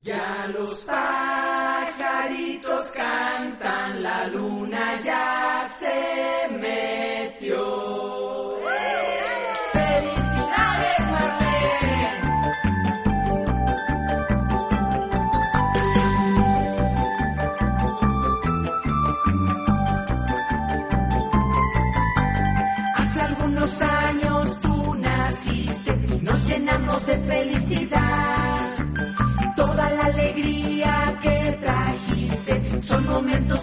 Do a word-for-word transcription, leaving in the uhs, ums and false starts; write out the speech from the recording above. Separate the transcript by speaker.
Speaker 1: Ya los pajaritos cantan, la luna ya se metió. ¡Felicidades, Marlene! Hace algunos años tú naciste y nos llenamos de felicidad. Toda la alegría que trajiste son momentos